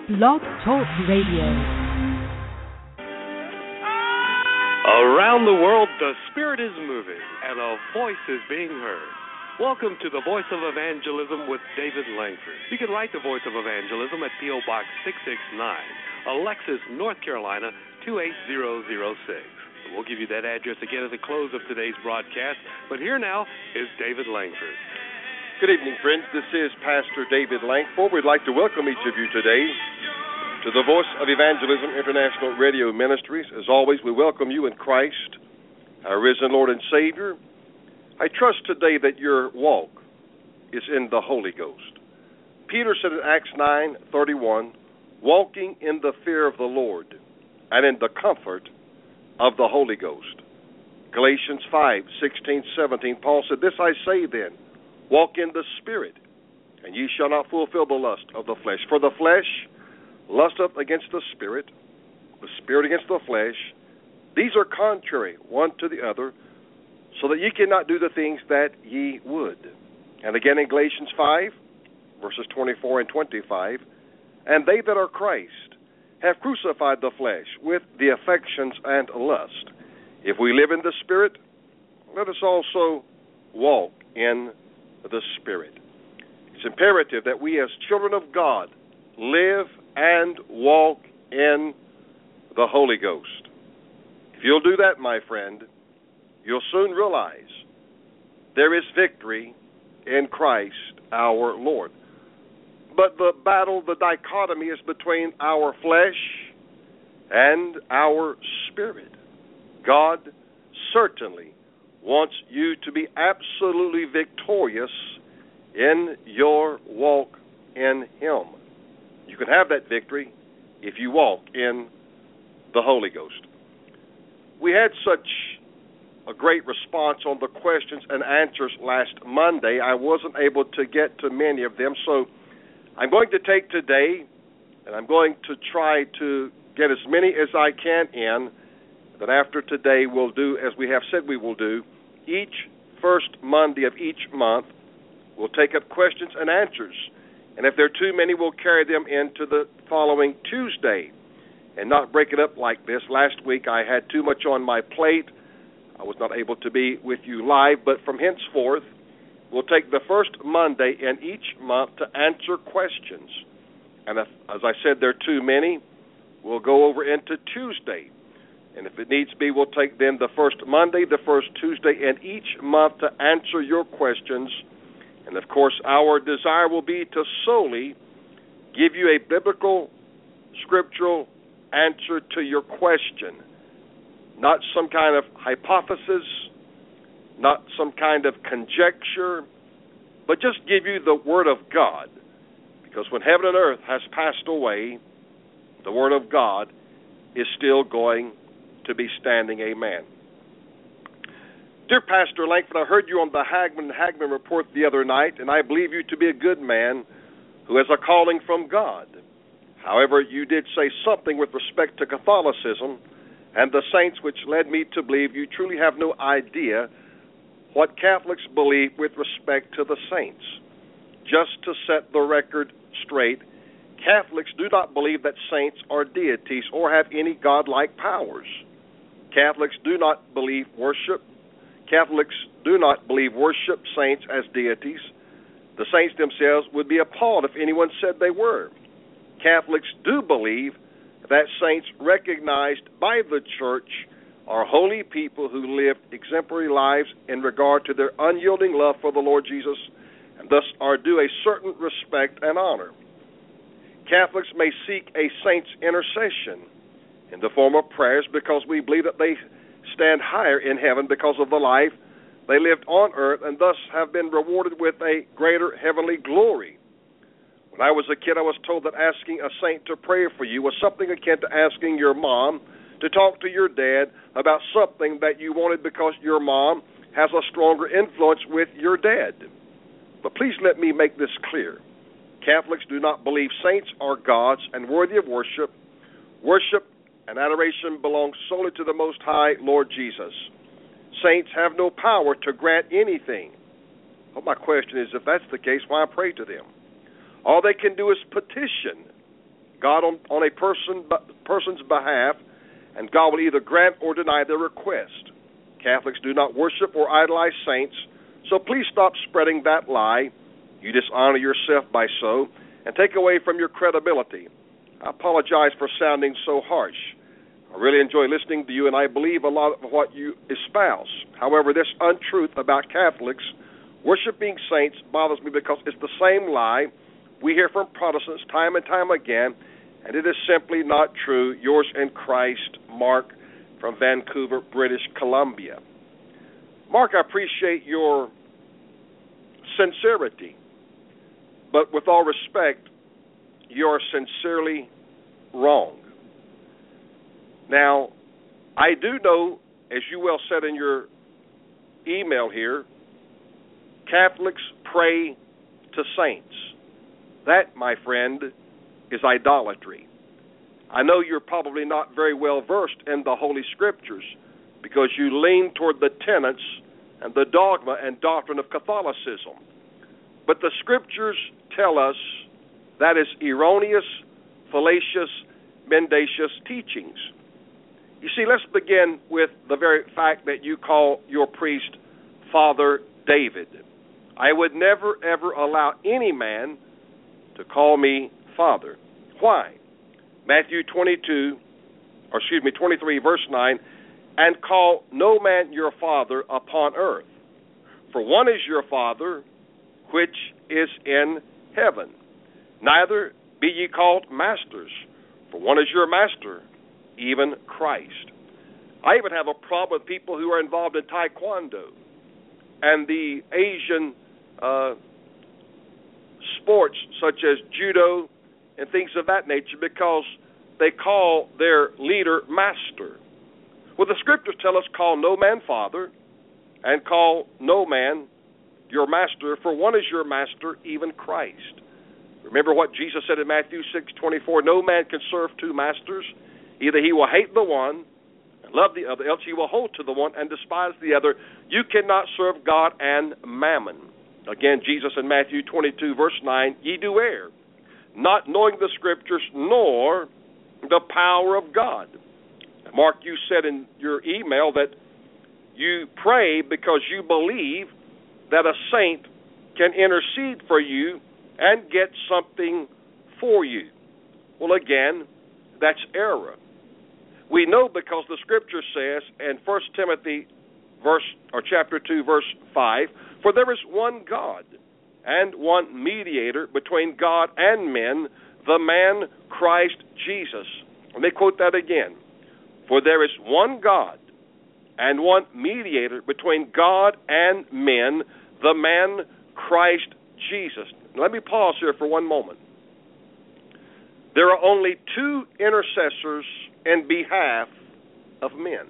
Blog Talk Radio. Around the world, the Spirit is moving, and a voice is being heard. Welcome to the Voice of Evangelism with David Langford. You can write the Voice of Evangelism at P.O. Box 669, Alexis, North Carolina, 28006. We'll give you that address again at the close of today's broadcast, but here now is David Langford. Good evening, friends. This is Pastor David Langford. We'd like to welcome each of you today to the Voice of Evangelism International Radio Ministries. As always, we welcome you in Christ, our risen Lord and Savior. I trust today that your walk is in the Holy Ghost. Peter said in Acts 9:31, walking in the fear of the Lord and in the comfort of the Holy Ghost. Galatians 5:16-17, Paul said, this I say then, walk in the Spirit, and ye shall not fulfill the lust of the flesh. For the flesh lusteth against the Spirit against the flesh. These are contrary one to the other, so that ye cannot do the things that ye would. And again in Galatians 5, verses 24 and 25, and they that are Christ have crucified the flesh with the affections and lust. If we live in the Spirit, let us also walk in the Spirit. It's imperative that we as children of God live and walk in the Holy Ghost. If you'll do that, my friend, you'll soon realize there is victory in Christ our Lord. But the battle, the dichotomy is between our flesh and our spirit. God certainly wants you to be absolutely victorious in your walk in Him. You can have that victory if you walk in the Holy Ghost. We had such a great response on the questions and answers last Monday. I wasn't able to get to many of them, so I'm going to take today, and I'm going to try to get as many as I can in. Then after today, we'll do as we have said we will do. Each first Monday of each month, we'll take up questions and answers. And if there are too many, we'll carry them into the following Tuesday and not break it up like this. Last week, I had too much on my plate. I was not able to be with you live, but from henceforth, we'll take the first Monday in each month to answer questions. And if, as I said, there are too many, we'll go over into Tuesday. And if it needs be, we'll take then the first Monday, the first Tuesday, and each month to answer your questions. And, of course, our desire will be to solely give you a biblical, scriptural answer to your question. Not some kind of hypothesis, not some kind of conjecture, but just give you the Word of God. Because when heaven and earth has passed away, the Word of God is still going to be standing. Amen. Dear Pastor Langford, I heard you on the Hagman report the other night, and I believe you to be a good man who has a calling from God. However, you did say something with respect to Catholicism and the saints which led me to believe you truly have no idea what Catholics believe with respect to the saints. Just to set the record straight, Catholics do not believe that saints are deities or have any godlike powers. Catholics do not believe worship saints as deities. The saints themselves would be appalled if anyone said they were. Catholics do believe that saints recognized by the Church are holy people who lived exemplary lives in regard to their unyielding love for the Lord Jesus, and thus are due a certain respect and honor. Catholics may seek a saint's intercession in the form of prayers because we believe that they stand higher in heaven because of the life they lived on earth and thus have been rewarded with a greater heavenly glory. When I was a kid, I was told that asking a saint to pray for you was something akin to asking your mom to talk to your dad about something that you wanted because your mom has a stronger influence with your dad. But please let me make this clear. Catholics do not believe saints are gods and worthy of worship. Worship and adoration belongs solely to the Most High Lord Jesus. Saints have no power to grant anything. Well, my question is, if that's the case, why pray to them? All they can do is petition God on a person's behalf, and God will either grant or deny their request. Catholics do not worship or idolize saints, so please stop spreading that lie. You dishonor yourself by so, and take away from your credibility. I apologize for sounding so harsh. I really enjoy listening to you, and I believe a lot of what you espouse. However, this untruth about Catholics worshiping saints bothers me because it's the same lie we hear from Protestants time and time again, and it is simply not true. Yours in Christ, Mark, from Vancouver, British Columbia. Mark, I appreciate your sincerity, but with all respect, you're sincerely wrong. Now, I do know, as you well said in your email here, Catholics pray to saints. That, my friend, is idolatry. I know you're probably not very well versed in the Holy Scriptures because you lean toward the tenets and the dogma and doctrine of Catholicism. But the Scriptures tell us that is erroneous, fallacious, mendacious teachings. You see, let's begin with the very fact that you call your priest Father David. I would never, ever allow any man to call me Father. Why? Matthew 23, verse 9, and call no man your father upon earth. For one is your Father, which is in heaven. Neither be ye called masters, for one is your master, even Christ. I even have a problem with people who are involved in Taekwondo and the Asian sports such as judo and things of that nature because they call their leader master. Well, the Scriptures tell us, call no man father and call no man your master, for one is your master, even Christ. Remember what Jesus said in Matthew 6:24, no man can serve two masters. Either he will hate the one and love the other, else he will hold to the one and despise the other. You cannot serve God and mammon. Again, Jesus in Matthew 22, verse 9, ye do err, not knowing the Scriptures nor the power of God. Mark, you said in your email that you pray because you believe that a saint can intercede for you and get something for you. Well, again, that's error. We know because the Scripture says in 1 Timothy chapter 2, verse 5, for there is one God and one mediator between God and men, the man Christ Jesus. Let me quote that again. For there is one God and one mediator between God and men, the man Christ Jesus. Now, let me pause here for one moment. There are only two intercessors in behalf of men.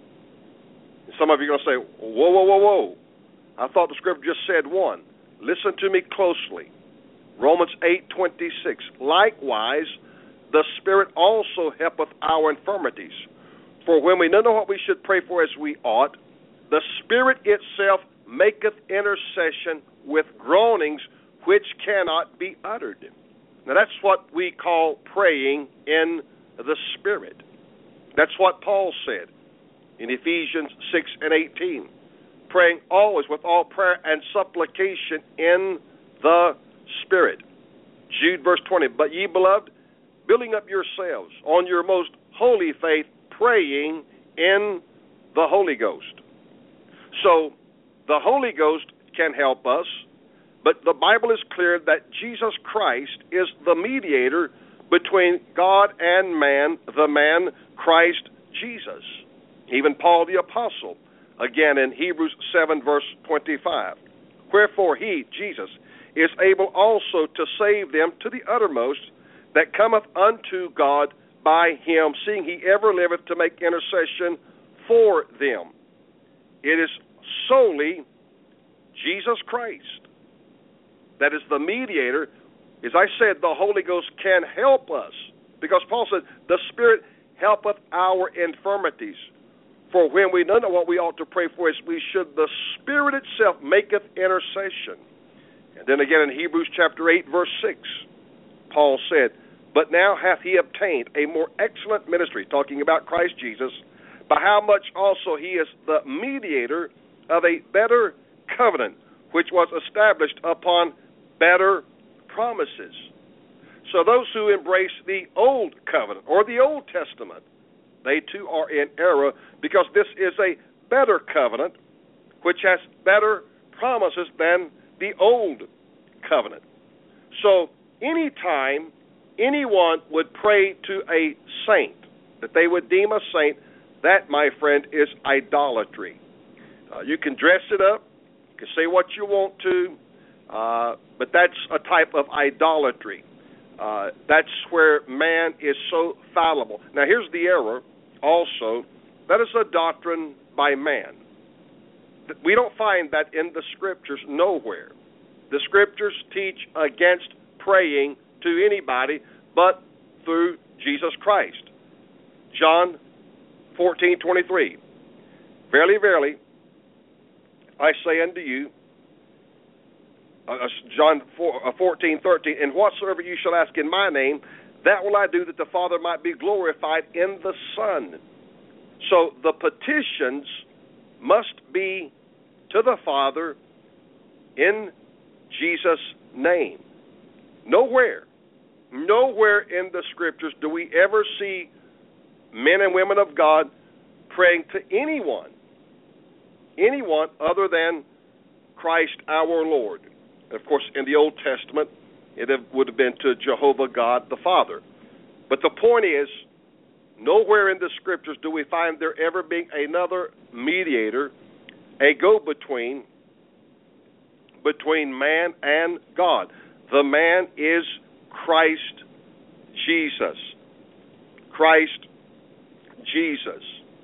Some of you are going to say, whoa, whoa, whoa, whoa. I thought the Scripture just said one. Listen to me closely. Romans 8:26. Likewise, the Spirit also helpeth our infirmities. For when we know not what we should pray for as we ought, the Spirit itself maketh intercession with groanings which cannot be uttered. Now that's what we call praying in the Spirit. That's what Paul said in Ephesians 6:18. Praying always with all prayer and supplication in the Spirit. Jude verse 20. But ye beloved, building up yourselves on your most holy faith, praying in the Holy Ghost. So, the Holy Ghost can help us, but the Bible is clear that Jesus Christ is the mediator between God and man, the man Christ Jesus. Even Paul the Apostle, again in Hebrews 7, verse 25. Wherefore he, Jesus, is able also to save them to the uttermost that cometh unto God by him, seeing he ever liveth to make intercession for them. It is solely Jesus Christ that is the mediator. As I said, the Holy Ghost can help us, because Paul said, the Spirit helpeth our infirmities. For when we know not what we ought to pray for as we should, the Spirit itself maketh intercession. And then again in Hebrews chapter 8, verse 6, Paul said, but now hath he obtained a more excellent ministry, talking about Christ Jesus, by how much also he is the mediator of a better covenant, which was established upon better promises. So those who embrace the Old Covenant or the Old Testament, they too are in error, because this is a better covenant which has better promises than the Old Covenant. So anytime anyone would pray to a saint, that they would deem a saint, that, my friend, is idolatry. You can dress it up, you can say what you want to, but that's a type of idolatry. That's where man is so fallible. Now, here's the error also. That is a doctrine by man. We don't find that in the Scriptures nowhere. The Scriptures teach against praying to anybody but through Jesus Christ. John 14:23. Verily, verily, I say unto you, John 14:13, and whatsoever you shall ask in my name, that will I do, that the Father might be glorified in the Son. So the petitions must be to the Father in Jesus' name. Nowhere in the Scriptures do we ever see men and women of God praying to anyone other than Christ our Lord. Of course, in the Old Testament, it would have been to Jehovah God the Father. But the point is, nowhere in the Scriptures do we find there ever being another mediator, a go-between between man and God. The man is Christ Jesus. Christ Jesus.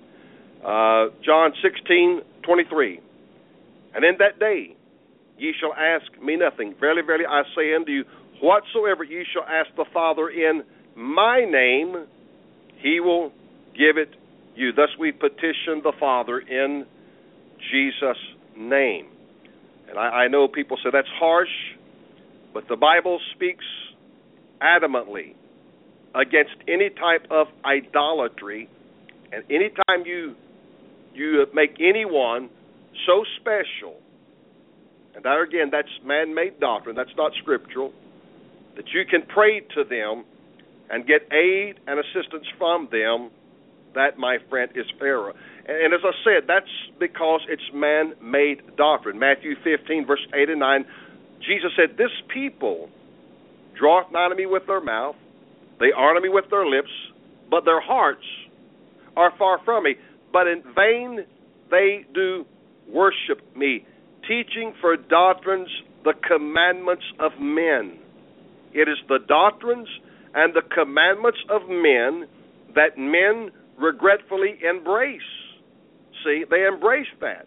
John 16:23. And in that day ye shall ask me nothing. Verily, verily, I say unto you, whatsoever ye shall ask the Father in my name, he will give it you. Thus we petition the Father in Jesus' name. And I know people say that's harsh, but the Bible speaks adamantly against any type of idolatry. And anytime you make anyone so special, and that again, that's man-made doctrine, that's not scriptural, that you can pray to them and get aid and assistance from them, that, my friend, is error. And as I said, that's because it's man-made doctrine. Matthew 15, verse 8 and 9, Jesus said, this people draweth nigh to me with their mouth, they honor me with their lips, but their hearts are far from me. But in vain they do worship me, teaching for doctrines the commandments of men. It is the doctrines and the commandments of men that men regretfully embrace. See, they embrace that.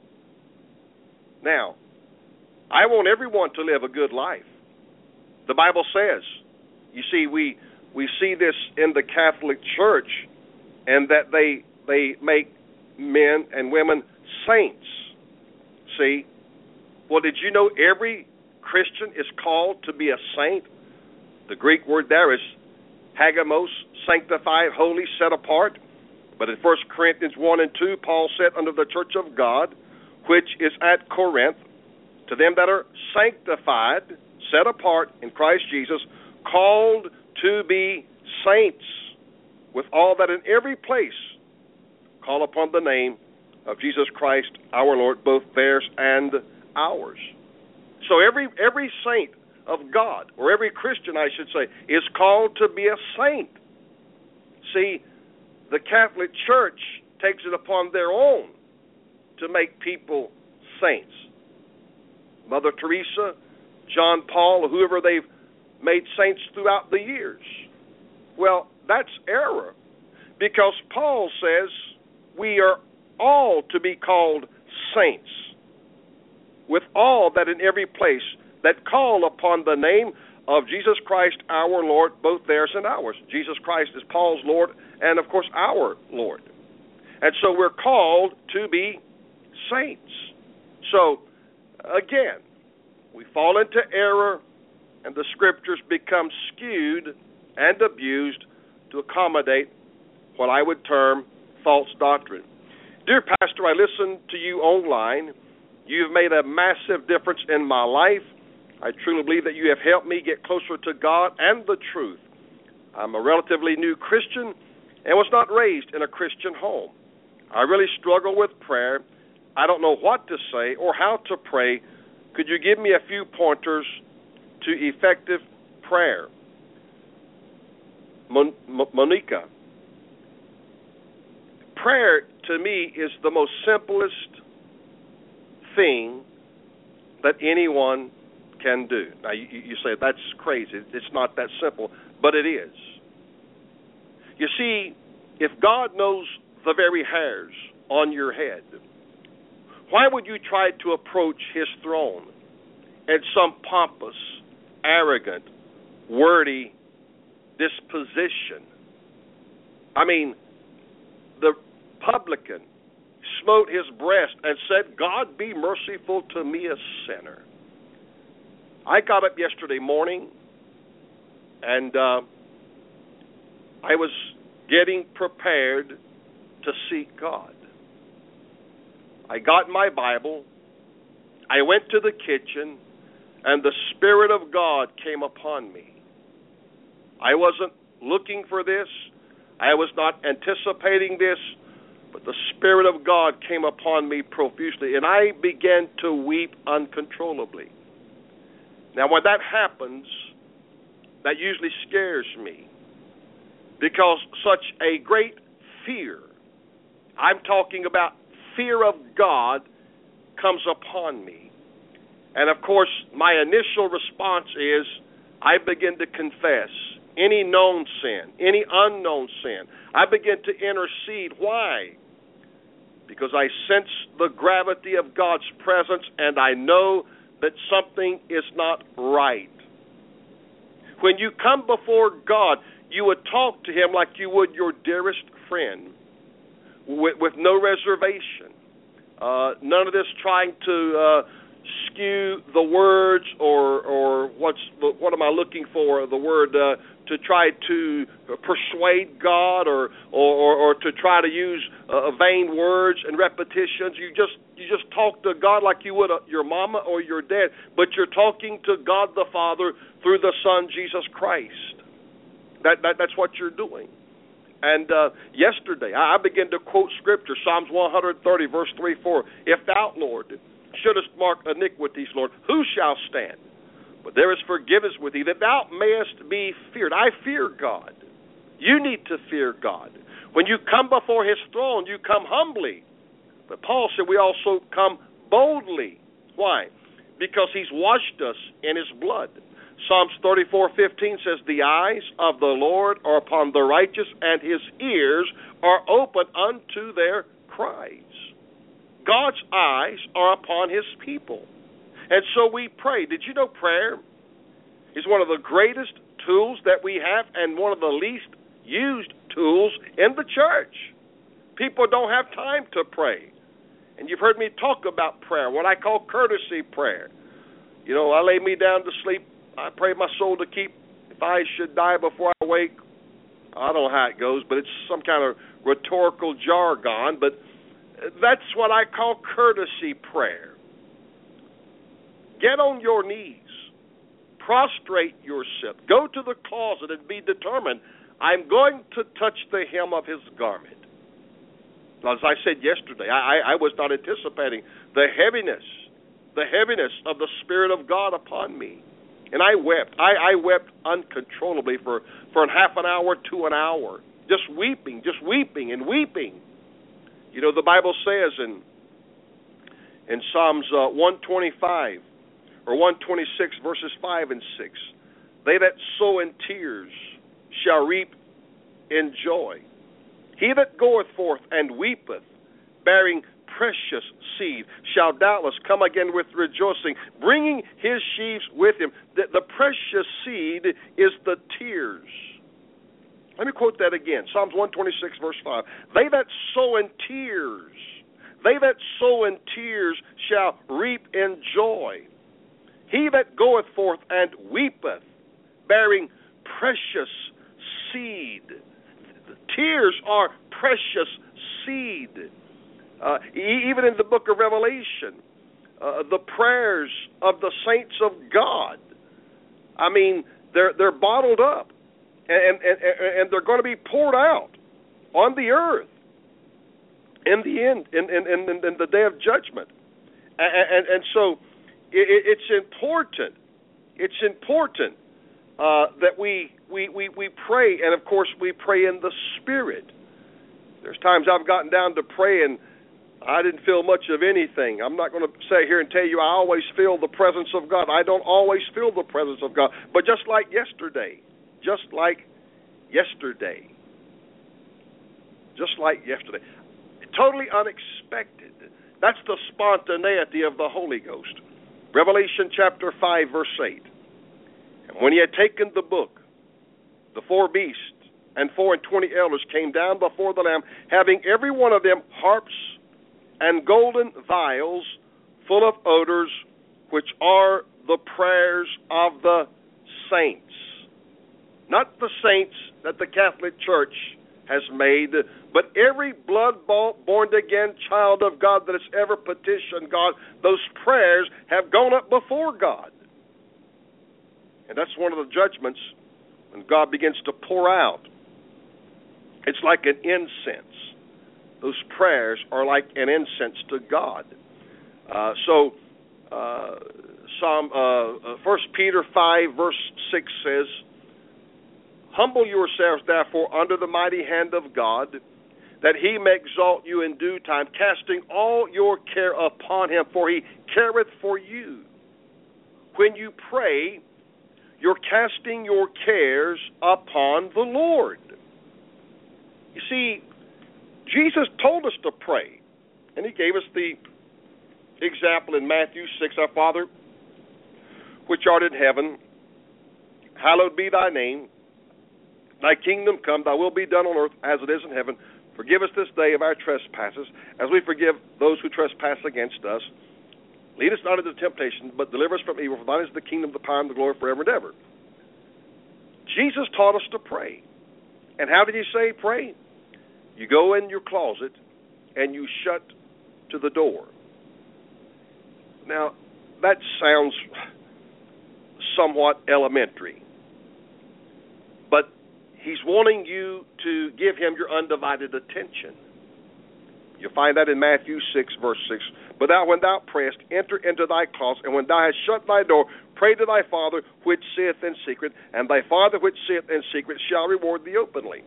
Now, I want everyone to live a good life. The Bible says, you see, we see this in the Catholic Church, and that they make men and women saints. See? Well, did you know every Christian is called to be a saint? The Greek word there is hagamos, sanctified, holy, set apart. But in 1 Corinthians 1 and 2, Paul said, unto the church of God, which is at Corinth, to them that are sanctified, set apart in Christ Jesus, called to be saints, with all that in every place call upon the name of Jesus Christ our Lord, both theirs and ours. So every saint of God, or every Christian, I should say, is called to be a saint. See, the Catholic Church takes it upon their own to make people saints. Mother Teresa, John Paul, or whoever they've made saints throughout the years. Well, that's error, because Paul says we are all to be called saints, with all that in every place that call upon the name of Jesus Christ our Lord, both theirs and ours. Jesus Christ is Paul's Lord and, of course, our Lord. And so we're called to be saints. So, again, we fall into error and the Scriptures become skewed and abused to accommodate what I would term false doctrine. Dear Pastor, I listen to you online. You've made a massive difference in my life. I truly believe that you have helped me get closer to God and the truth. I'm a relatively new Christian and was not raised in a Christian home. I really struggle with prayer. I don't know what to say or how to pray. Could you give me a few pointers to effective prayer? Monica, prayer to me is the most simplest thing that anyone can do. Now, you say, that's crazy. It's not that simple, but it is. You see, if God knows the very hairs on your head, why would you try to approach His throne in some pompous, arrogant, wordy disposition? I mean, the publican smote his breast and said, God be merciful to me, a sinner. I got up yesterday morning, and I was getting prepared to seek God. I got my Bible, I went to the kitchen, and the Spirit of God came upon me. I wasn't looking for this. I was not anticipating this, but the Spirit of God came upon me profusely, and I began to weep uncontrollably. Now, when that happens, that usually scares me, because such a great fear, I'm talking about fear of God, comes upon me. And, of course, my initial response is I begin to confess any known sin, any unknown sin. I begin to intercede. Why? Because I sense the gravity of God's presence, and I know that something is not right. When you come before God, you would talk to Him like you would your dearest friend, with no reservation. None of this trying to skew the words or what am I looking for? The word to try to persuade God or to try to use vain words and repetitions. You just talk to God like you would your mama or your dad, but you're talking to God the Father through the Son Jesus Christ. That's what you're doing. And yesterday, I began to quote Scripture, Psalms 130, verse 3-4. If thou, Lord, shouldest mark iniquities, Lord, who shall stand? But there is forgiveness with thee, that thou mayest be feared. I fear God. You need to fear God. When you come before His throne, you come humbly. But Paul said we also come boldly. Why? Because He's washed us in His blood. Psalms 34:15 says, the eyes of the Lord are upon the righteous, and His ears are open unto their cries. God's eyes are upon His people. And so we pray. Did you know prayer is one of the greatest tools that we have and one of the least used tools in the church? People don't have time to pray. And you've heard me talk about prayer, what I call courtesy prayer. You know, I lay me down to sleep. I pray my soul to keep. If I should die before I wake, I don't know how it goes, but it's some kind of rhetorical jargon. But that's what I call courtesy prayer. Get on your knees. Prostrate yourself. Go to the closet and be determined. I'm going to touch the hem of His garment. Now, as I said yesterday, I was not anticipating the heaviness of the Spirit of God upon me. And I wept. I wept uncontrollably for half an hour to an hour, just weeping and weeping. You know, the Bible says in Psalms 125 or 126, verses 5 and 6, they that sow in tears shall reap in joy. He that goeth forth and weepeth, bearing precious seed, shall doubtless come again with rejoicing, bringing his sheaves with him. The precious seed is the tears. Let me quote that again. Psalms 126, verse 5. They that sow in tears, shall reap in joy. He that goeth forth and weepeth, bearing precious seed. Tears are precious seed. Even in the book of Revelation, the prayers of the saints of God, I mean, they're bottled up, and they're going to be poured out on the earth in the end, in the day of judgment. And so it's important. It's important that we pray, and of course we pray in the Spirit. There's times I've gotten down to pray and I didn't feel much of anything. I'm not going to sit here and tell you I always feel the presence of God. I don't always feel the presence of God. But just like yesterday, totally unexpected. That's the spontaneity of the Holy Ghost. Revelation chapter 5, verse 8. And when he had taken the book, the 4 beasts and 24 elders came down before the Lamb, having every one of them harps and golden vials full of odors, which are the prayers of the saints. Not the saints that the Catholic Church has made, but every blood-bought, born-again child of God that has ever petitioned God, those prayers have gone up before God. And that's one of the judgments when God begins to pour out. It's like an incense. Those prayers are like an incense to God. 1 Peter 5, verse 6 says, Humble yourselves, therefore, under the mighty hand of God, that he may exalt you in due time, casting all your care upon him, for he careth for you. When you pray, you're casting your cares upon the Lord. You see, Jesus told us to pray, and he gave us the example in Matthew 6, Our Father, which art in heaven, hallowed be thy name. Thy kingdom come, thy will be done on earth as it is in heaven. Forgive us this day of our trespasses, as we forgive those who trespass against us. Lead us not into temptation, but deliver us from evil. For thine is the kingdom, the power, and the glory forever and ever. Jesus taught us to pray. And how did he say pray? You go in your closet and you shut to the door. Now, that sounds somewhat elementary. But he's wanting you to give him your undivided attention. You'll find that in Matthew 6, verse 6. But thou, when thou prayest, enter into thy closet, and when thou hast shut thy door, pray to thy Father which seeth in secret, and thy Father which seeth in secret shall reward thee openly.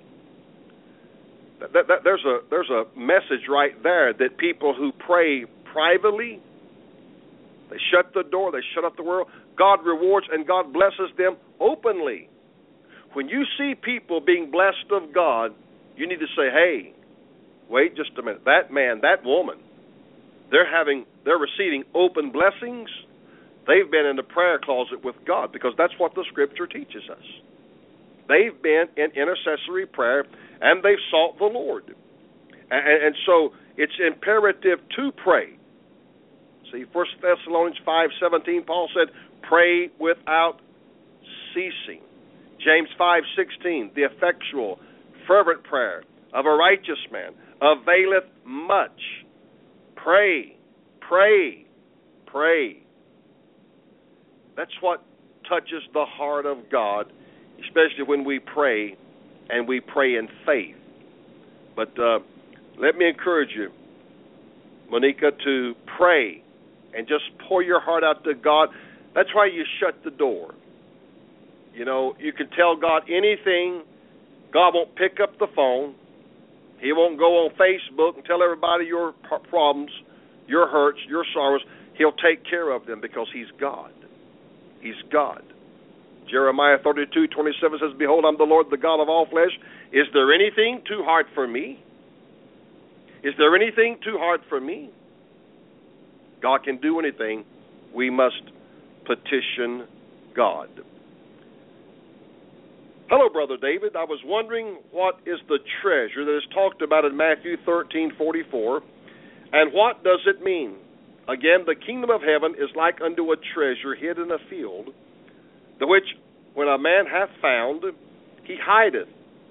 There's a message right there that people who pray privately, they shut the door, they shut up the world, God rewards and God blesses them openly. When you see people being blessed of God, you need to say, hey, wait just a minute. That man, that woman, they're receiving open blessings. They've been in the prayer closet with God, because that's what the Scripture teaches us. They've been in intercessory prayer, and they've sought the Lord. And so it's imperative to pray. See, 1 Thessalonians 5:17, Paul said, pray without ceasing. James 5:16, the effectual, fervent prayer of a righteous man availeth much. Pray, pray, pray. That's what touches the heart of God, especially when we pray, and we pray in faith. But let me encourage you, Monica, to pray and just pour your heart out to God. That's why you shut the door. You know, you can tell God anything. God won't pick up the phone. He won't go on Facebook and tell everybody your problems, your hurts, your sorrows. He'll take care of them because he's God. He's God. Jeremiah 32:27 says, Behold, I'm the Lord, the God of all flesh. Is there anything too hard for me? Is there anything too hard for me? God can do anything. We must petition God. Hello, Brother David. I was wondering what is the treasure that is talked about in Matthew 13:44, and what does it mean? Again, the kingdom of heaven is like unto a treasure hid in a field, the which, when a man hath found, he hideth,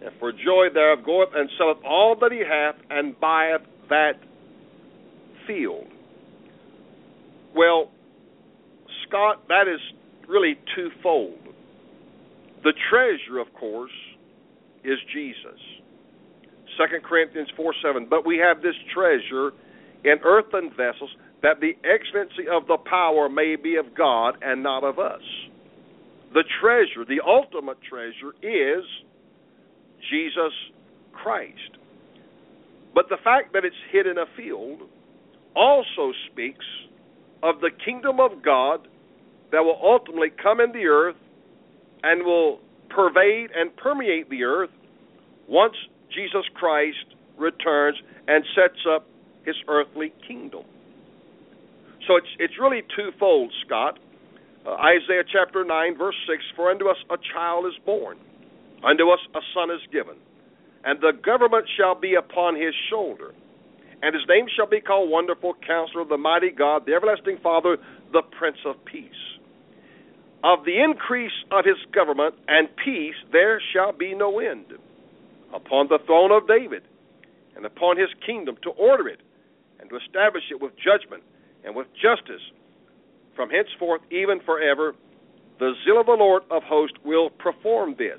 and for joy thereof goeth and selleth all that he hath, and buyeth that field. Well, Scott, that is really twofold. The treasure, of course, is Jesus. 2 Corinthians 4:7. But we have this treasure in earthen vessels, that the excellency of the power may be of God and not of us. The treasure, the ultimate treasure, is Jesus Christ. But the fact that it's hid in a field also speaks of the kingdom of God that will ultimately come in the earth and will pervade and permeate the earth once Jesus Christ returns and sets up his earthly kingdom. So it's really twofold, Scott. Isaiah chapter 9, verse 6, for unto us a child is born, unto us a son is given, and the government shall be upon his shoulder, and his name shall be called Wonderful Counselor, the Mighty God, the Everlasting Father, the Prince of Peace. Of the increase of his government and peace there shall be no end, upon the throne of David, and upon his kingdom, to order it, and to establish it with judgment and with justice, from henceforth even forever. The zeal of the Lord of hosts will perform this.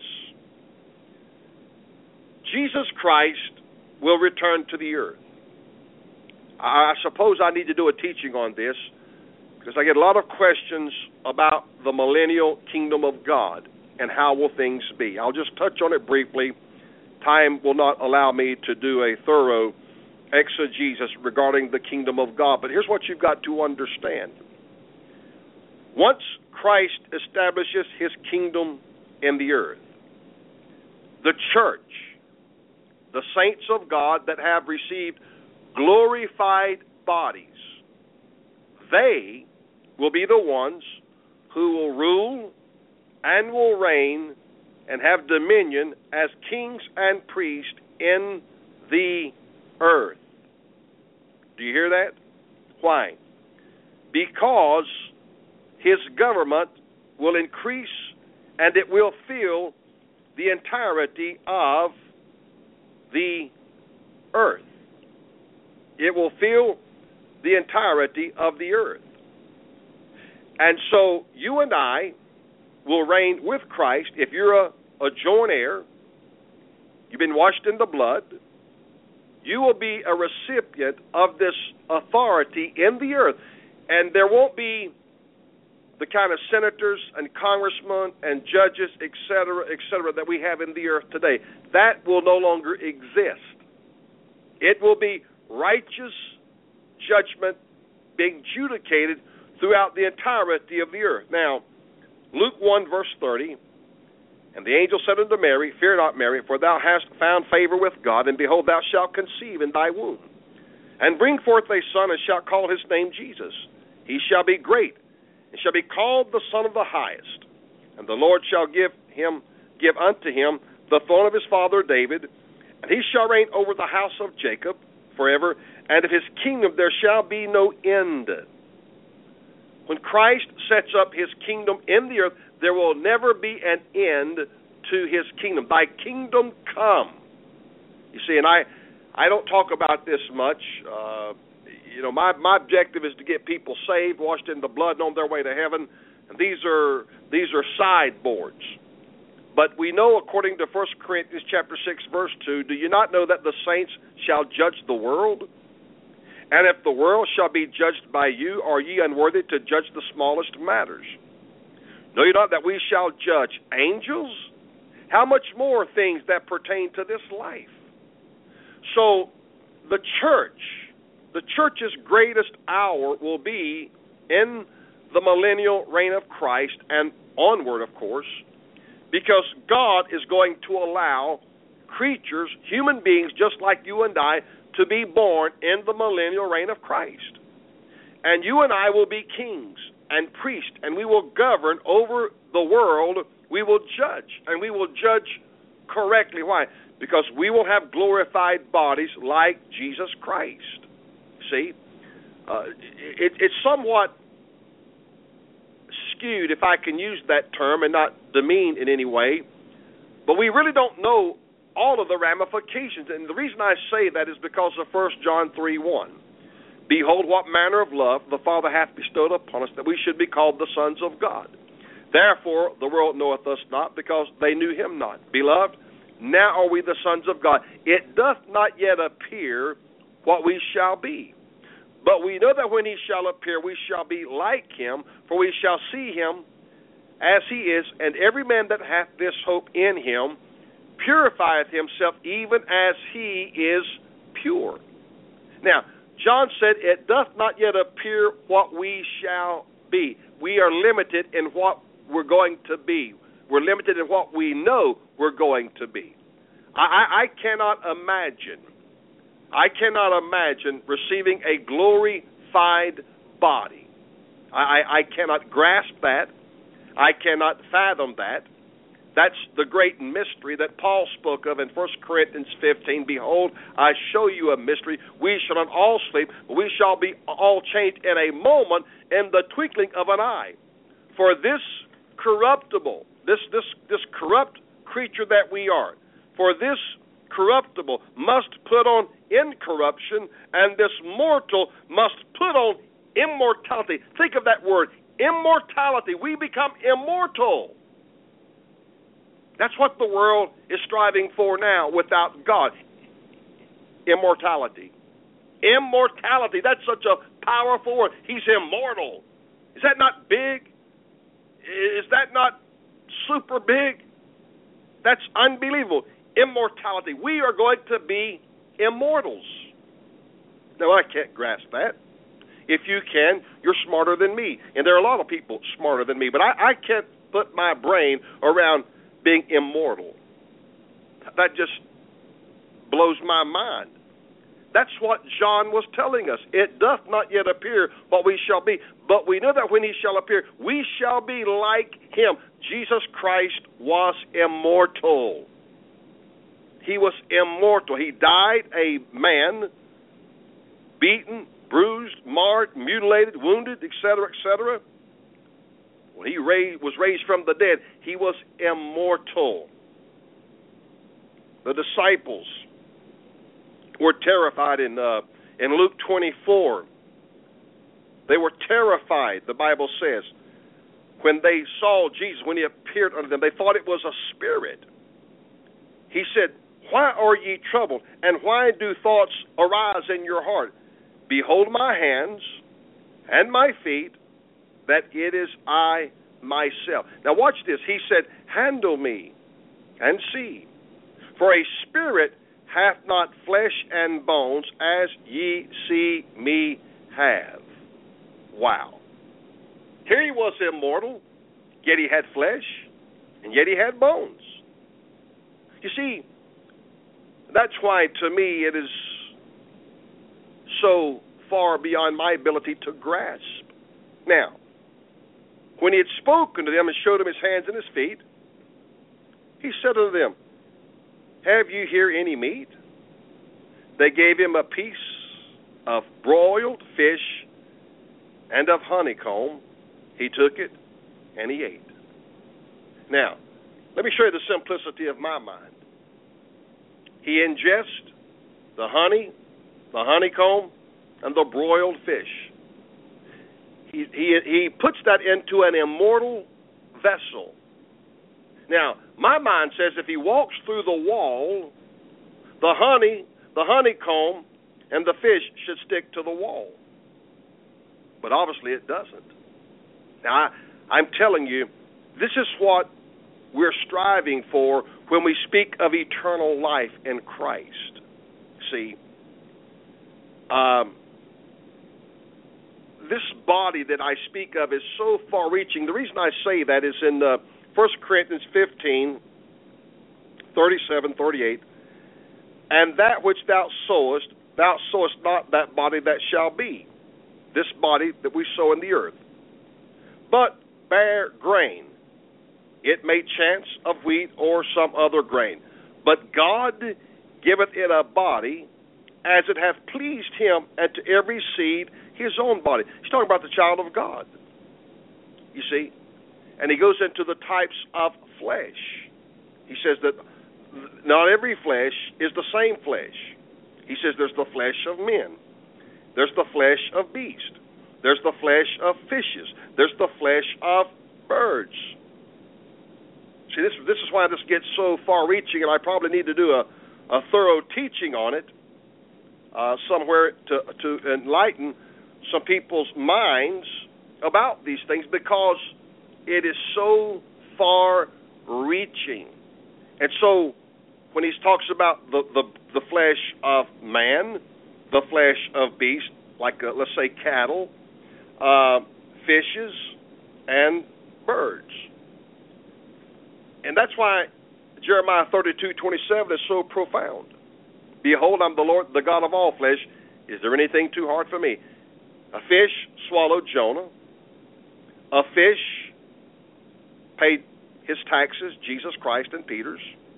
Jesus Christ will return to the earth. I suppose I need to do a teaching on this, because I get a lot of questions about the millennial kingdom of God and how will things be. I'll just touch on it briefly. Time will not allow me to do a thorough exegesis regarding the kingdom of God, but here's what you've got to understand. Once Christ establishes his kingdom in the earth, the church, the saints of God that have received glorified bodies, they will be the ones who will rule and will reign and have dominion as kings and priests in the earth. Do you hear that? Why? Because his government will increase and it will fill the entirety of the earth. It will fill the entirety of the earth. And so you and I will reign with Christ. If you're a joint heir, you've been washed in the blood, you will be a recipient of this authority in the earth. And there won't be the kind of senators and congressmen and judges, etc., that we have in the earth today. That will no longer exist. It will be righteous judgment being adjudicated throughout the entirety of the earth. Now, Luke 1, verse 30, and the angel said unto Mary, Fear not, Mary, for thou hast found favor with God, and behold, thou shalt conceive in thy womb, and bring forth a son, and shalt call his name Jesus. He shall be great, and shall be called the Son of the Highest. And the Lord shall give unto him the throne of his father David, and he shall reign over the house of Jacob forever, and of his kingdom there shall be no end. When Christ sets up his kingdom in the earth, there will never be an end to his kingdom. Thy kingdom come. You see, and I don't talk about this much. My objective is to get people saved, washed in the blood, and on their way to heaven. And these are sideboards. But we know, according to 1 Corinthians chapter 6, verse 2, do you not know that the saints shall judge the world? And if the world shall be judged by you, are ye unworthy to judge the smallest matters? Know ye not that we shall judge angels? How much more things that pertain to this life? So the church's greatest hour will be in the millennial reign of Christ and onward, of course, because God is going to allow creatures, human beings just like you and I, to be born in the millennial reign of Christ. And you and I will be kings and priests, and we will govern over the world. We will judge, and we will judge correctly. Why? Because we will have glorified bodies like Jesus Christ. See? It's somewhat skewed, if I can use that term, and not demean in any way, but we really don't know all of the ramifications. And the reason I say that is because of 1 John 3:1. Behold, what manner of love the Father hath bestowed upon us, that we should be called the sons of God. Therefore the world knoweth us not, because they knew him not. Beloved, now are we the sons of God. It doth not yet appear what we shall be. But we know that when he shall appear, we shall be like him, for we shall see him as he is. And every man that hath this hope in him purifieth himself, even as he is pure. Now, John said, it doth not yet appear what we shall be. We are limited in what we're going to be. We're limited in what we know we're going to be. I cannot imagine receiving a glorified body. I cannot grasp that. I cannot fathom that. That's the great mystery that Paul spoke of in 1 Corinthians 15. Behold, I show you a mystery. We shall not all sleep, but we shall be all changed in a moment, in the twinkling of an eye. For this corruptible, this corrupt creature that we are, for this corruptible must put on incorruption, and this mortal must put on immortality. Think of that word, immortality. We become immortal. That's what the world is striving for now without God. Immortality. Immortality. That's such a powerful word. He's immortal. Is that not big? Is that not super big? That's unbelievable. Immortality. We are going to be immortals. Now, I can't grasp that. If you can, you're smarter than me. And there are a lot of people smarter than me. But I can't put my brain around being immortal. That just blows my mind. That's what John was telling us. It doth not yet appear what we shall be, but we know that when he shall appear, we shall be like him. Jesus Christ was immortal. He was immortal. He died a man, beaten, bruised, marred, mutilated, wounded, etc., etc. When he was raised from the dead, he was immortal. The disciples were terrified in Luke 24. They were terrified, the Bible says, when they saw Jesus, when he appeared unto them. They thought it was a spirit. He said, why are ye troubled, and why do thoughts arise in your heart? Behold my hands and my feet, that it is I myself. Now watch this. He said, handle me and see. For a spirit hath not flesh and bones, as ye see me have. Wow. Here he was immortal, yet he had flesh, and yet he had bones. You see, that's why to me it is so far beyond my ability to grasp. Now, when he had spoken to them and showed them his hands and his feet, he said unto them, have you here any meat? They gave him a piece of broiled fish and of honeycomb. He took it and he ate. Now, let me show you the simplicity of my mind. He ingests the honey, the honeycomb, and the broiled fish. He puts that into an immortal vessel. Now, my mind says if he walks through the wall, the honey, the honeycomb, and the fish should stick to the wall. But obviously it doesn't. Now, I'm telling you, this is what we're striving for when we speak of eternal life in Christ. See, this body that I speak of is so far-reaching. The reason I say that is in 1 Corinthians 15, 37, 38, and that which thou sowest not that body that shall be, this body that we sow in the earth, but bear grain. It may chance of wheat or some other grain. But God giveth it a body as it hath pleased him, and to every seed his own body. He's talking about the child of God, you see. And he goes into the types of flesh. He says that not every flesh is the same flesh. He says there's the flesh of men. There's the flesh of beasts. There's the flesh of fishes. There's the flesh of birds. See, this is why this gets so far-reaching, and I probably need to do a thorough teaching on it somewhere to enlighten some people's minds about these things, because it is so far-reaching. And so when he talks about the flesh of man, the flesh of beast, like let's say cattle, fishes, and birds. And that's why Jeremiah 32:27 is so profound. Behold, I'm the Lord, the God of all flesh. Is there anything too hard for me? A fish swallowed Jonah. A fish paid his taxes, Jesus Christ and Peter's.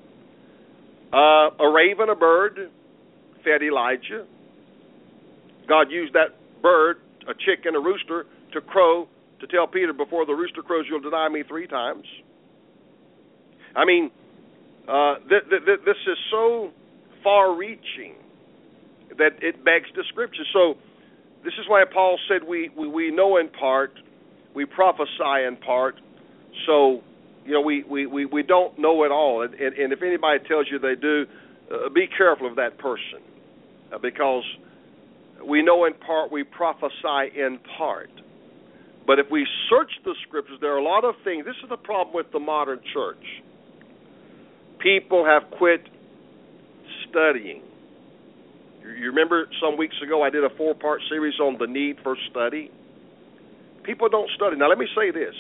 A raven, a bird, fed Elijah. God used that bird, a chicken, a rooster, to crow, to tell Peter, before the rooster crows, you'll deny me 3 times. I mean, this is so far-reaching that it begs description. So this is why Paul said we know in part, we prophesy in part. So, you know, we don't know it all. And if anybody tells you they do, be careful of that person, because we know in part, we prophesy in part. But if we search the Scriptures, there are a lot of things. This is the problem with the modern church. People have quit studying. You remember some weeks ago I did a 4-part series on the need for study? People don't study. Now let me say this.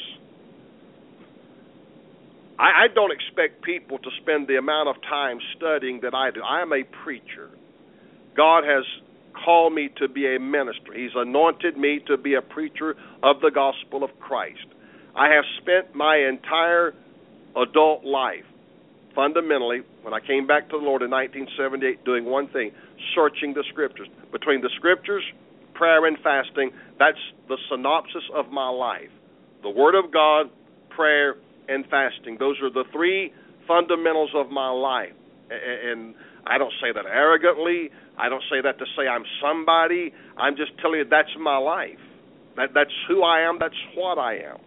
I don't expect people to spend the amount of time studying that I do. I am a preacher. God has called me to be a minister. He's anointed me to be a preacher of the gospel of Christ. I have spent my entire adult life, fundamentally, when I came back to the Lord in 1978, doing one thing, searching the Scriptures. Between the Scriptures, prayer, and fasting, that's the synopsis of my life. The Word of God, prayer, and fasting. Those are the 3 fundamentals of my life. And I don't say that arrogantly. I don't say that to say I'm somebody. I'm just telling you that's my life. That's who I am. That's what I am.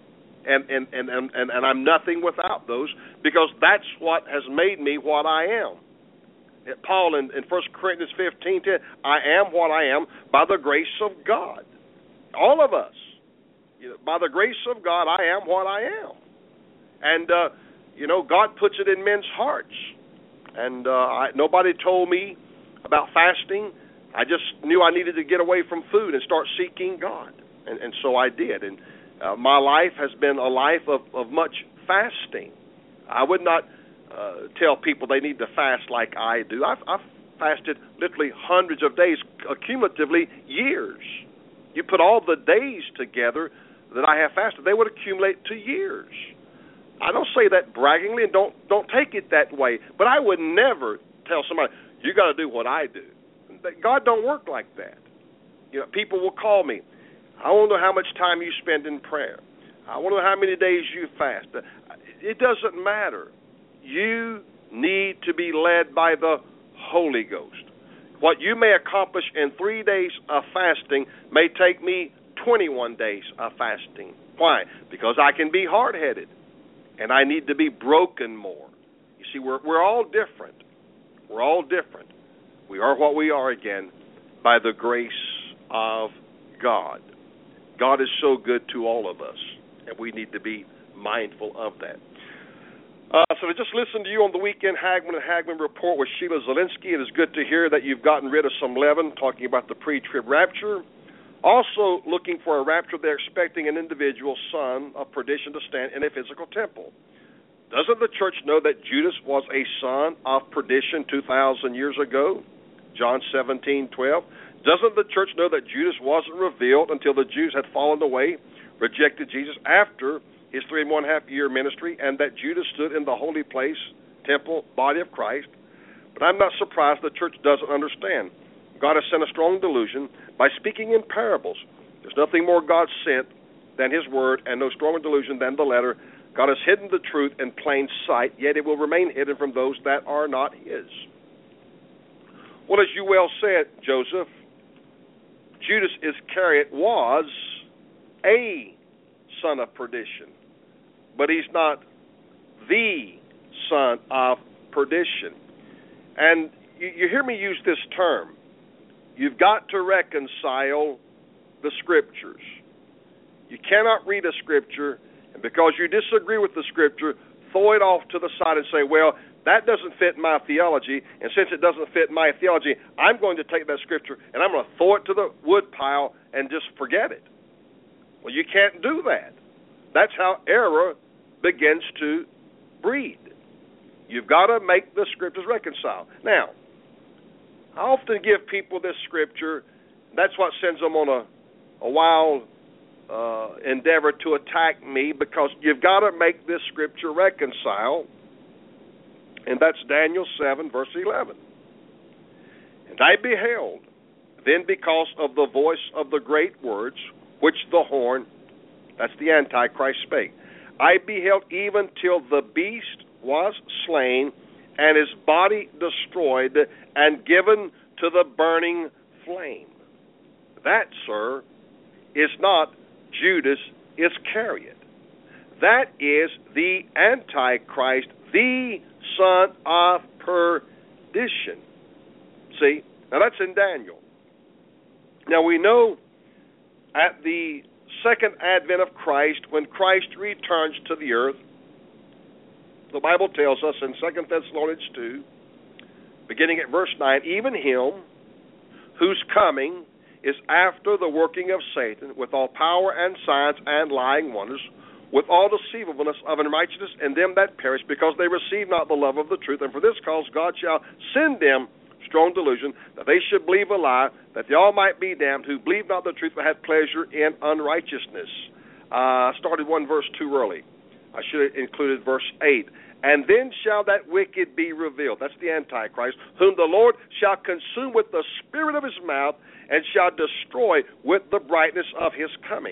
And I'm nothing without those, because that's what has made me what I am. Paul in 1 Corinthians 15:10, I am what I am by the grace of God. All of us. By the grace of God, I am what I am. And, God puts it in men's hearts. And nobody told me about fasting. I just knew I needed to get away from food and start seeking God. And so I did. And my life has been a life of much fasting. I would not tell people they need to fast like I do. I've fasted literally hundreds of days, cumulatively years. You put all the days together that I have fasted, they would accumulate to years. I don't say that braggingly, and don't take it that way. But I would never tell somebody, you got to do what I do. God don't work like that. People will call me. I want to know how much time you spend in prayer. I want to know how many days you fast. It doesn't matter. You need to be led by the Holy Ghost. What you may accomplish in 3 days of fasting may take me 21 days of fasting. Why? Because I can be hard-headed. And I need to be broken more. You see, we're all different. We're all different. We are what we are, again, by the grace of God. God is so good to all of us, and we need to be mindful of that. So to just listen to you on the Weekend Hagmann and Hagmann Report with Sheila Zielinski, it is good to hear that you've gotten rid of some leaven, talking about the pre-trib rapture. Also, looking for a rapture, they're expecting an individual son of perdition to stand in a physical temple. Doesn't the church know that Judas was a son of perdition 2,000 years ago? John 17:12. Doesn't the church know that Judas wasn't revealed until the Jews had fallen away, rejected Jesus after his 3.5 year ministry, and that Judas stood in the holy place, temple, body of Christ? But I'm not surprised the church doesn't understand. God has sent a strong delusion by speaking in parables. There's nothing more God sent than His Word, and no stronger delusion than the letter. God has hidden the truth in plain sight, yet it will remain hidden from those that are not his. Well, as you well said, Joseph, Judas Iscariot was a son of perdition, but he's not the son of perdition. And you hear me use this term. You've got to reconcile the Scriptures. You cannot read a Scripture, and because you disagree with the Scripture, throw it off to the side and say, well, that doesn't fit my theology, and since it doesn't fit my theology, I'm going to take that Scripture and I'm going to throw it to the wood pile and just forget it. Well, you can't do that. That's how error begins to breed. You've got to make the Scriptures reconcile. Now, I often give people this Scripture. That's what sends them on a wild endeavor to attack me, because you've got to make this Scripture reconcile. And that's Daniel 7, verse 11. And I beheld, then because of the voice of the great words, which the horn, that's the Antichrist, spake, I beheld even till the beast was slain, and his body destroyed, and given to the burning flame. That, sir, is not Judas Iscariot. That is the Antichrist, the son of perdition. See? Now that's in Daniel. Now we know at the second advent of Christ, when Christ returns to the earth, the Bible tells us in 2 Thessalonians 2, beginning at verse 9, even him whose coming is after the working of Satan, with all power and signs and lying wonders, with all deceivableness of unrighteousness in them that perish, because they receive not the love of the truth. And for this cause God shall send them strong delusion, that they should believe a lie, that they all might be damned, who believe not the truth, but had pleasure in unrighteousness. I started one verse too early. I should have included verse 8. And then shall that wicked be revealed. That's the Antichrist, whom the Lord shall consume with the spirit of his mouth, and shall destroy with the brightness of his coming.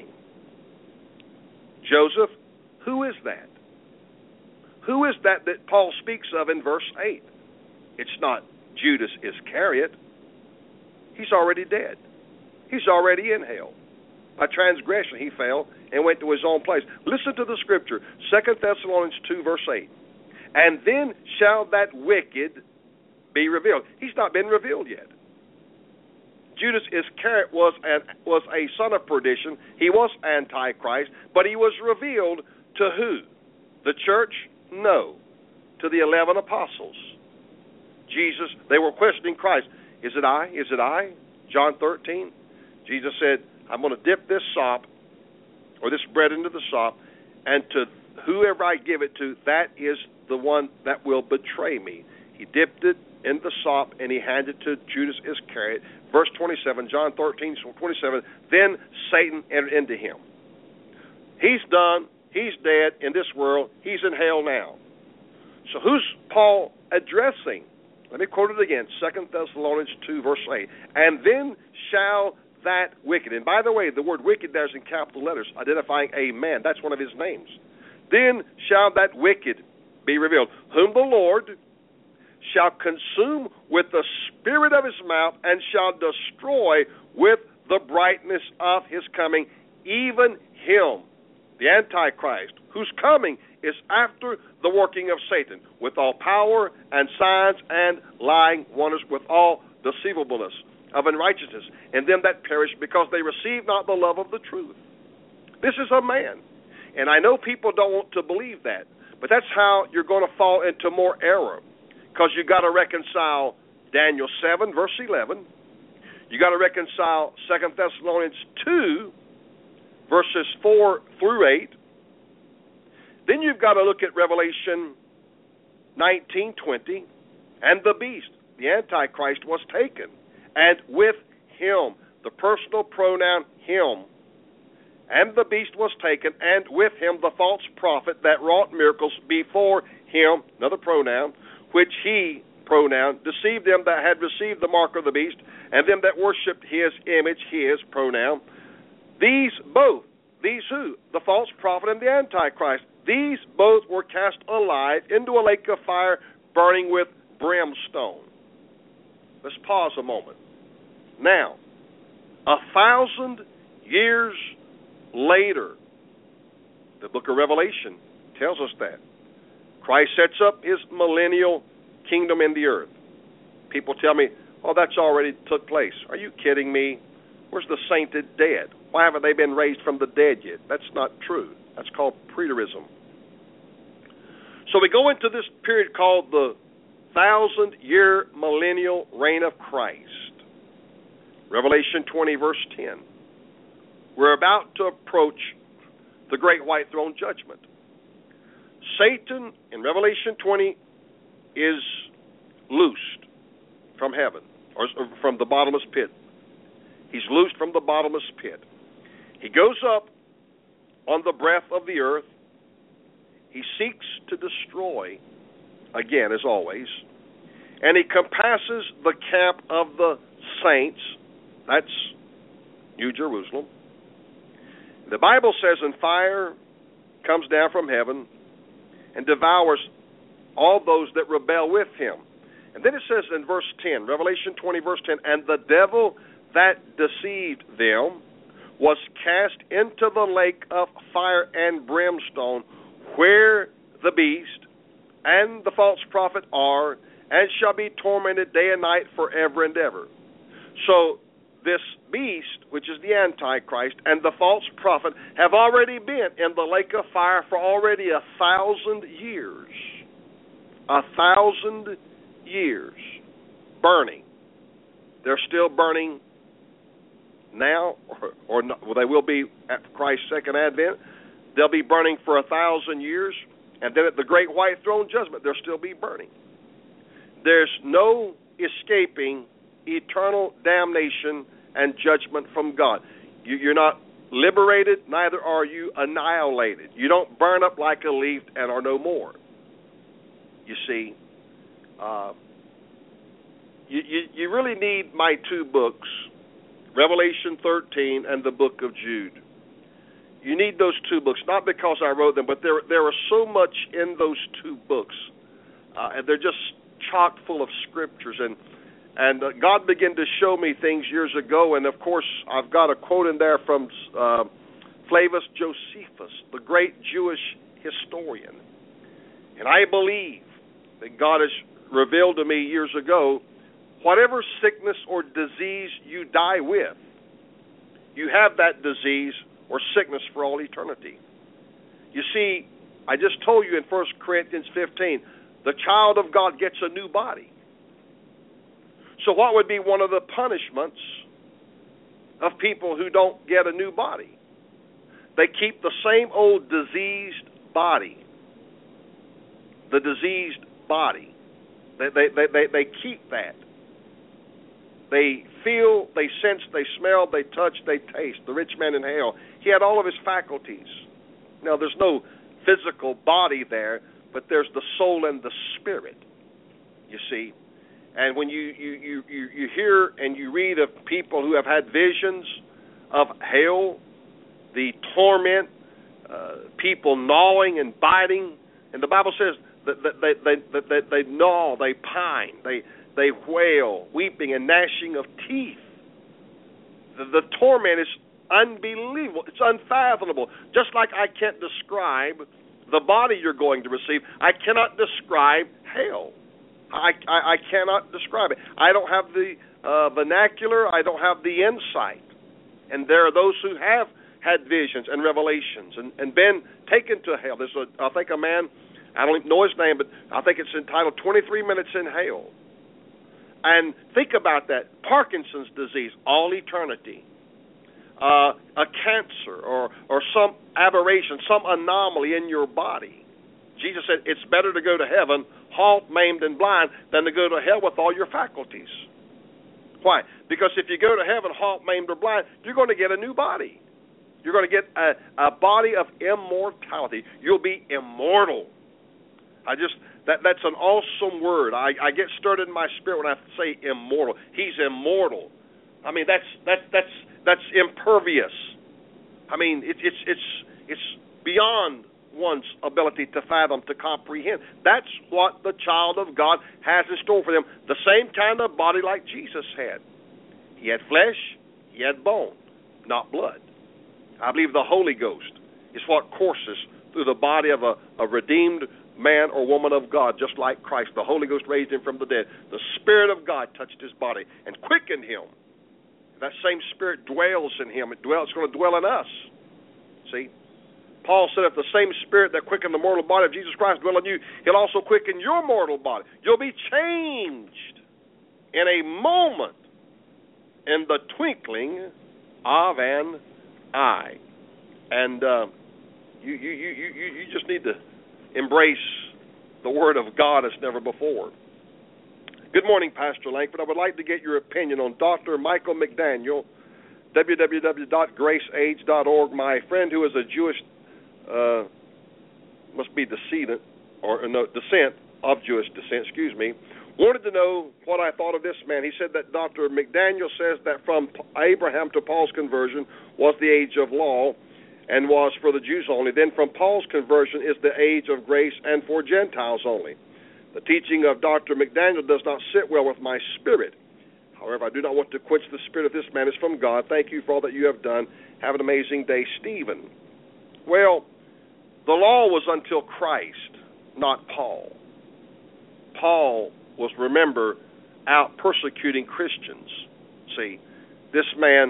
Joseph, who is that? Who is that Paul speaks of in verse 8? It's not Judas Iscariot. He's already dead. He's already in hell. By transgression he fell and went to his own place. Listen to the Scripture, 2 Thessalonians 2, verse 8. And then shall that wicked be revealed. He's not been revealed yet. Judas Iscariot was a son of perdition. He was Antichrist, but he was revealed to who? The church? No. To the 11 apostles. Jesus, they were questioning Christ. Is it I? Is it I? John 13. Jesus said, I'm going to dip this sop, or this bread into the sop, and to whoever I give it to, that is the one that will betray me. He dipped it in the sop, and he handed it to Judas Iscariot. Verse 27, John 13, 27, then Satan entered into him. He's done. He's dead in this world. He's in hell now. So who's Paul addressing? Let me quote it again, 2 Thessalonians 2, verse 8. And then shall that wicked, and by the way, the word wicked there is in capital letters, identifying a man. That's one of his names. Then shall that wicked be revealed, whom the Lord shall consume with the spirit of his mouth, and shall destroy with the brightness of his coming, even him, the Antichrist, whose coming is after the working of Satan, with all power and signs and lying wonders, with all deceivableness of unrighteousness, and them that perish, because they receive not the love of the truth. This is a man. And I know people don't want to believe that, but that's how you're going to fall into more error, because you've got to reconcile Daniel 7, verse 11. You've got to reconcile 2 Thessalonians 2, verses 4 through 8. Then you've got to look at Revelation 19:20, and the beast, the Antichrist, was taken, and with him, the personal pronoun him, and the beast was taken, and with him the false prophet that wrought miracles before him, another pronoun, which he, pronoun, deceived them that had received the mark of the beast, and them that worshipped his image, his, pronoun. These both, these who? The false prophet and the Antichrist. these both were cast alive into a lake of fire burning with brimstone. Let's pause a moment. Now, 1,000 years later, the book of Revelation tells us that Christ sets up his millennial kingdom in the earth. People tell me, oh, that's already took place. Are you kidding me? Where's the sainted dead? Why haven't they been raised from the dead yet? That's not true. That's called preterism. So we go into this period called the 1,000-year millennial reign of Christ. Revelation 20, verse 10. We're about to approach the great white throne judgment. Satan, in Revelation 20, is loosed from heaven, or from the bottomless pit. He's loosed from the bottomless pit. He goes up on the breath of the earth. He seeks to destroy, again, as always, and he compasses the camp of the saints. That's New Jerusalem. The Bible says, and fire comes down from heaven and devours all those that rebel with him. And then it says in verse 10, Revelation 20, verse 10, and the devil that deceived them was cast into the lake of fire and brimstone, where the beast and the false prophet are, and shall be tormented day and night forever and ever. So this beast, which is the Antichrist, and the false prophet have already been in the lake of fire for already 1,000 years. 1,000 years burning. They're still burning now, or not, well, they will be at Christ's second advent. They'll be burning for 1,000 years, and then at the great white throne judgment, they'll still be burning. There's no escaping eternal damnation and judgment from God. You're not liberated, neither are you annihilated. You don't burn up like a leaf and are no more. You see, you really need my two books, Revelation 13 and the book of Jude. You need those two books, not because I wrote them, but there are so much in those two books, and they're just chock full of scriptures. And God began to show me things years ago, and of course I've got a quote in there from Flavius Josephus, the great Jewish historian. And I believe that God has revealed to me years ago, whatever sickness or disease you die with, you have that disease or sickness for all eternity. You see, I just told you in 1 Corinthians 15, the child of God gets a new body. So what would be one of the punishments of people who don't get a new body? They keep the same old diseased body. The diseased body. They keep that. They feel, they sense, they smell, they touch, they taste. The rich man in hell, he had all of his faculties. Now, there's no physical body there, but there's the soul and the spirit, you see. And when you hear and you read of people who have had visions of hell, the torment, people gnawing and biting, and the Bible says that they gnaw, they pine, they wail, weeping and gnashing of teeth. The torment is unbelievable. It's unfathomable. Just like I can't describe the body you're going to receive, I cannot describe hell. I cannot describe it. I don't have the vernacular. I don't have the insight. And there are those who have had visions and revelations and been taken to hell. There's I think a man, I don't even know his name, but I think it's entitled 23 Minutes in Hell. And think about that. Parkinson's disease, all eternity. A cancer or some aberration, some anomaly in your body. Jesus said it's better to go to heaven halt, maimed, and blind than to go to hell with all your faculties. Why? Because if you go to heaven halt, maimed, or blind, you're going to get a new body. You're going to get a body of immortality. You'll be immortal. That's an awesome word. I get stirred in my spirit when I say immortal. He's immortal. I mean, that's impervious. I mean, it's beyond one's ability to fathom, to comprehend. That's what the child of God has in store for them. The same kind of body like Jesus had. He had flesh, he had bone, not blood. I believe the Holy Ghost is what courses through the body of a redeemed man or woman of God, just like Christ. The Holy Ghost raised him from the dead. The Spirit of God touched his body and quickened him. That same Spirit dwells in him. It's going to dwell in us. See? Paul said, if the same Spirit that quickened the mortal body of Jesus Christ dwell in you, he'll also quicken your mortal body. You'll be changed in a moment, in the twinkling of an eye. And you just need to embrace the Word of God as never before. Good morning, Pastor Langford. I would like to get your opinion on Dr. Michael McDaniel, www.graceage.org. My friend who is a Jewish, must be descent of Jewish descent, wanted to know what I thought of this man. He said that Dr. McDaniel says that from Abraham to Paul's conversion was the age of law and was for the Jews only. Then from Paul's conversion is the age of grace and for Gentiles only. The teaching of Dr. McDaniel does not sit well with my spirit. However, I do not want to quench the spirit of this man. It's from God. Thank you for all that you have done. Have an amazing day, Stephen. Well, the law was until Christ, not Paul. Paul was, remember, out persecuting Christians. See, this man,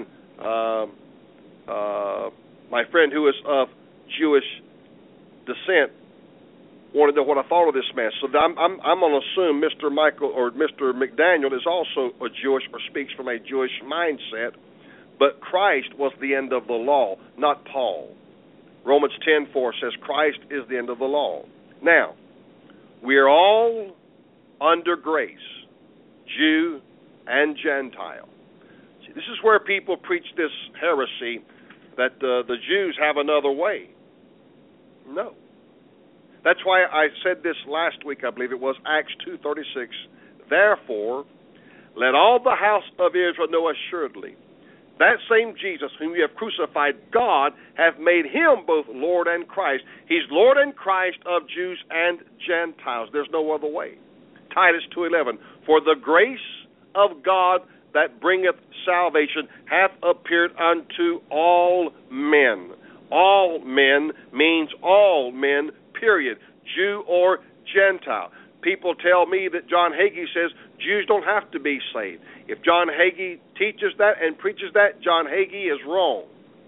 my friend who is of Jewish descent, wanted to know what I thought of this man. So I'm going to assume Mr. Michael or Mr. McDaniel is also a Jewish or speaks from a Jewish mindset, but Christ was the end of the law, not Paul. Romans 10:4 says Christ is the end of the law. Now, we are all under grace, Jew and Gentile. See, this is where people preach this heresy that the Jews have another way. No. That's why I said this last week, I believe it was, Acts 2:36. Therefore, let all the house of Israel know assuredly, that same Jesus whom you have crucified, God hath made him both Lord and Christ. He's Lord and Christ of Jews and Gentiles. There's no other way. Titus 2:11, for the grace of God that bringeth salvation hath appeared unto all men. All men means all men, period, Jew or Gentile. People tell me that John Hagee says Jews don't have to be saved. If John Hagee teaches that and preaches that, John Hagee is wrong.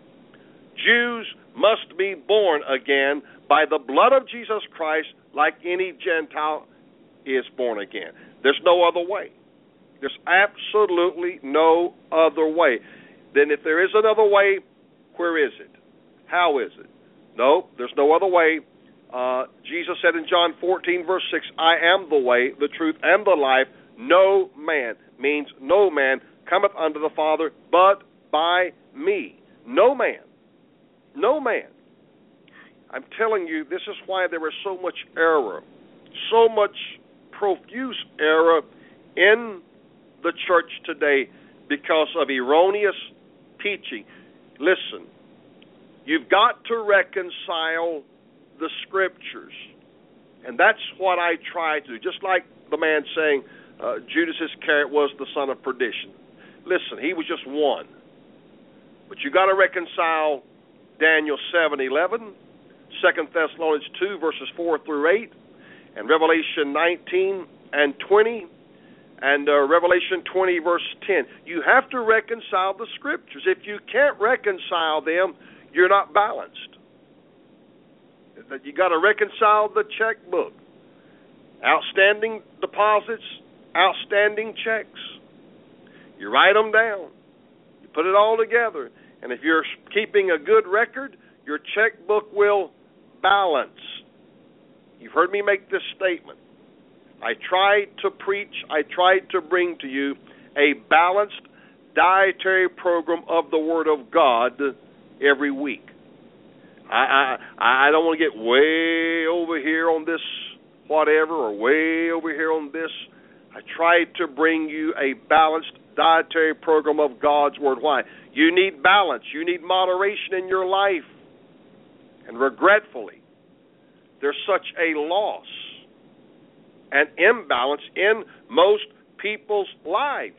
Jews must be born again by the blood of Jesus Christ like any Gentile is born again. There's no other way. There's absolutely no other way. Then if there is another way, where is it? How is it? No, there's no other way. Jesus said in John 14, verse 6, I am the way, the truth, and the life. No man means no man cometh unto the Father but by me. No man. No man. I'm telling you, this is why there is so much error, so much profuse error in the church today because of erroneous teaching. Listen, you've got to reconcile the Scriptures. And that's what I try to do. Just like the man saying Judas Iscariot was the son of perdition. Listen, he was just one. But you got to reconcile Daniel 7:11, 2 Thessalonians 2, verses 4 through 8, and Revelation 19 and 20, and Revelation 20, verse 10. You have to reconcile the Scriptures. If you can't reconcile them, you're not balanced. That you got to reconcile the checkbook. Outstanding deposits, outstanding checks. You write them down. You put it all together. And if you're keeping a good record, your checkbook will balance. You've heard me make this statement. I try to preach, I try to bring to you a balanced dietary program of the Word of God every week. I don't want to get way over here on this whatever or way over here on this. I try to bring you a balanced dietary program of God's Word. Why? You need balance. You need moderation in your life. And regretfully, there's such a loss and imbalance in most people's lives.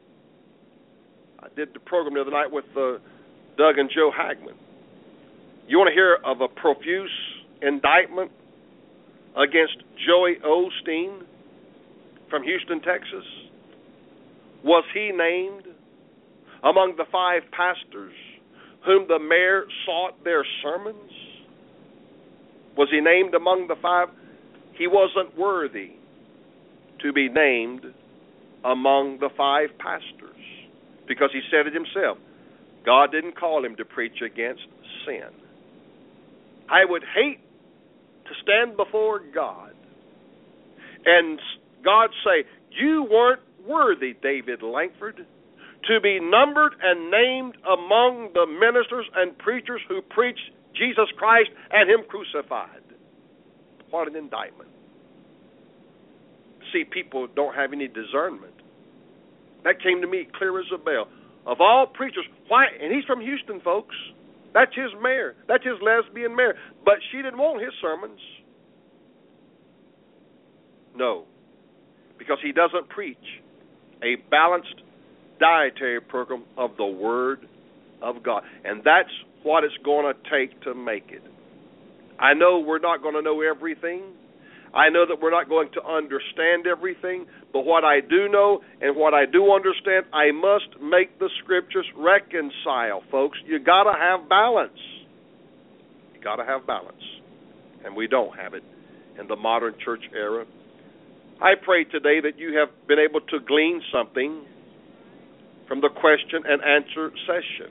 I did the program the other night with Doug and Joe Hagman. You want to hear of a profuse indictment against Joey Osteen from Houston, Texas? Was he named among the 5 pastors whom the mayor sought their sermons? Was he named among the 5? He wasn't worthy to be named among the 5 pastors because he said it himself. God didn't call him to preach against sin. I would hate to stand before God and God say, you weren't worthy, David Lankford, to be numbered and named among the ministers and preachers who preach Jesus Christ and Him crucified. What an indictment. See, people don't have any discernment. That came to me clear as a bell. Of all preachers, why? And he's from Houston, folks. That's his mayor. That's his lesbian mayor. But she didn't want his sermons. No. Because he doesn't preach a balanced dietary program of the Word of God. And that's what it's going to take to make it. I know we're not going to know everything. I know that we're not going to understand everything. But what I do know and what I do understand, I must make the Scriptures reconcile, folks. You got to have balance. You got to have balance. And we don't have it in the modern church era. I pray today that you have been able to glean something from the question and answer session.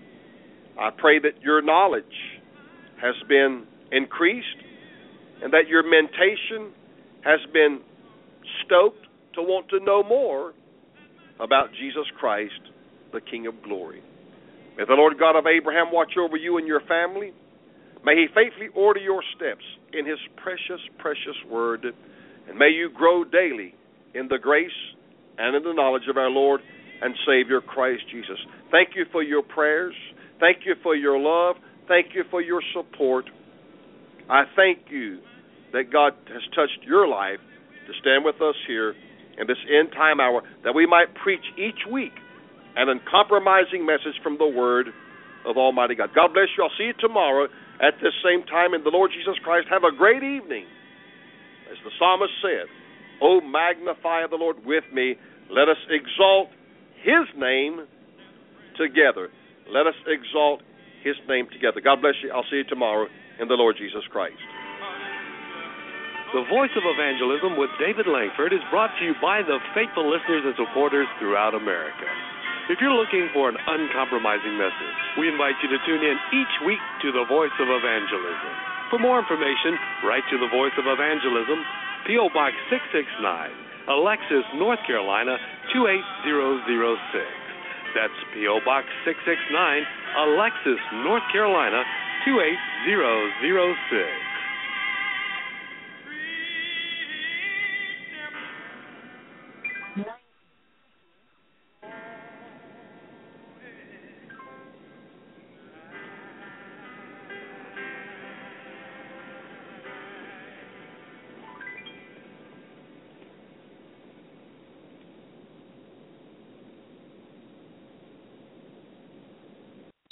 I pray that your knowledge has been increased and that your mentation has been stoked to want to know more about Jesus Christ, the King of Glory. May the Lord God of Abraham watch over you and your family. May He faithfully order your steps in His precious, precious Word. And may you grow daily in the grace and in the knowledge of our Lord and Savior Christ Jesus. Thank you for your prayers. Thank you for your love. Thank you for your support. I thank you that God has touched your life to stand with us here in this end time hour, that we might preach each week an uncompromising message from the Word of Almighty God. God bless you. I'll see you tomorrow at this same time in the Lord Jesus Christ. Have a great evening. As the psalmist said, "O magnify the Lord with me. Let us exalt His name together." Let us exalt His name together. God bless you. I'll see you tomorrow in the Lord Jesus Christ. The Voice of Evangelism with David Lankford is brought to you by the faithful listeners and supporters throughout America. If you're looking for an uncompromising message, we invite you to tune in each week to the Voice of Evangelism. For more information, write to the Voice of Evangelism, P.O. Box 669, Alexis, North Carolina, 28006. That's P.O. Box 669, Alexis, North Carolina, 28006.